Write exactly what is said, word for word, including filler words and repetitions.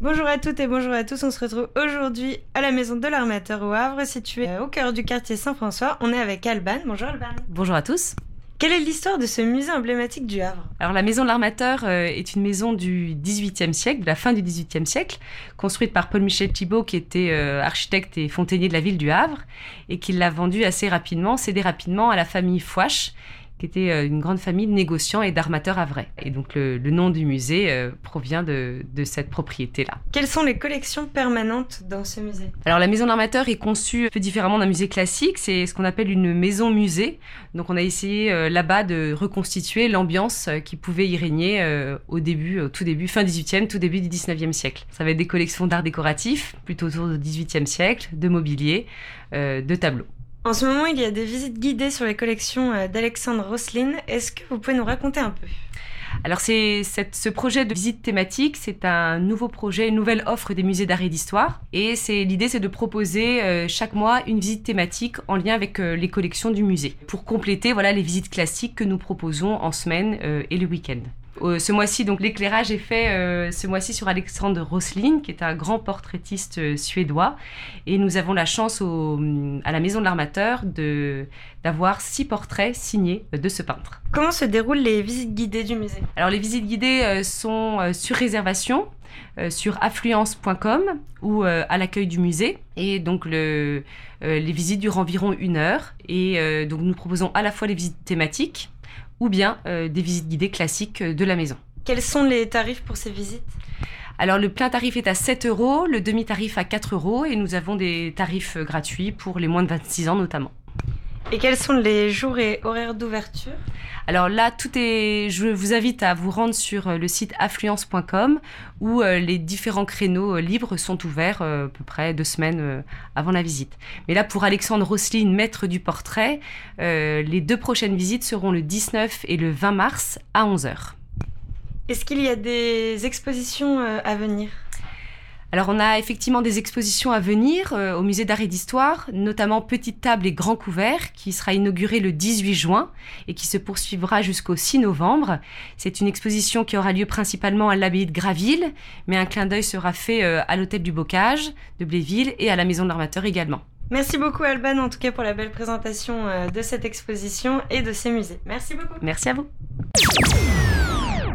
Bonjour à toutes et bonjour à tous, on se retrouve aujourd'hui à la Maison de l'Armateur au Havre, située au cœur du quartier Saint-François. On est avec Alban. Bonjour Alban. Bonjour à tous. Quelle est l'histoire de ce musée emblématique du Havre ? Alors la Maison de l'Armateur euh, est une maison du dix-huitième siècle, de la fin du dix-huitième siècle, construite par Paul-Michel Thibaut qui était euh, architecte et fontainier de la ville du Havre et qui l'a vendue assez rapidement, cédée rapidement à la famille Fouache, qui était euh, une grande famille de négociants et d'armateurs havrais. Et donc le, le nom du musée euh, provient de, de cette propriété-là. Quelles sont les collections permanentes dans ce musée ? Alors la Maison de l'Armateur est conçue un peu différemment d'un musée classique, c'est ce qu'on appelle une maison-musée. Donc on a essayé euh, là-bas de reconstituer l'ambiance euh, qui pouvait y régner euh, au début, au tout début, fin dix-huitième, tout début du dix-neuvième siècle. Ça va être des collections d'art décoratif, plutôt autour du dix-huitième siècle, de mobilier, euh, de tableaux. En ce moment, il y a des visites guidées sur les collections d'Alexandre Rosselin. Est-ce que vous pouvez nous raconter un peu ? Alors, c'est, cette, ce projet de visite thématique, c'est un nouveau projet, une nouvelle offre des musées d'art et d'histoire. Et c'est, l'idée, c'est de proposer euh, chaque mois une visite thématique en lien avec euh, les collections du musée, pour compléter voilà, les visites classiques que nous proposons en semaine euh, et le week-end. Euh, ce mois-ci, donc, l'éclairage est fait euh, ce mois-ci sur Alexandre Rosselin, qui est un grand portraitiste euh, suédois. Et nous avons la chance au, à la Maison de l'Armateur de, d'avoir six portraits signés de ce peintre. Comment se déroulent les visites guidées du musée ? Alors, les visites guidées euh, sont euh, sur réservation euh, sur affluence point com ou euh, à l'accueil du musée. Et donc, le, euh, les visites durent environ une heure. Et euh, donc, nous proposons à la fois les visites thématiques ou bien euh, des visites guidées classiques de la maison. Quels sont les tarifs pour ces visites ? Alors le plein tarif est à sept euros, le demi-tarif à quatre euros et nous avons des tarifs gratuits pour les moins de vingt-six ans notamment. Et quels sont les jours et horaires d'ouverture ? Alors là, tout est. Je vous invite à vous rendre sur le site affluence point com où euh, les différents créneaux euh, libres sont ouverts euh, à peu près deux semaines euh, avant la visite. Mais là, pour Alexandre Rosselin, maître du portrait, euh, les deux prochaines visites seront le dix-neuf et le vingt mars à onze heures. Est-ce qu'il y a des expositions euh, à venir ? Alors on a effectivement des expositions à venir euh, au musée d'art et d'histoire, notamment Petite table et Grand couvert, qui sera inauguré le dix-huit juin et qui se poursuivra jusqu'au six novembre. C'est une exposition qui aura lieu principalement à l'abbaye de Graville, mais un clin d'œil sera fait euh, à l'hôtel du Bocage de Bléville et à la Maison de l'Armateur également. Merci beaucoup Alban, en tout cas pour la belle présentation euh, de cette exposition et de ces musées. Merci beaucoup. Merci à vous.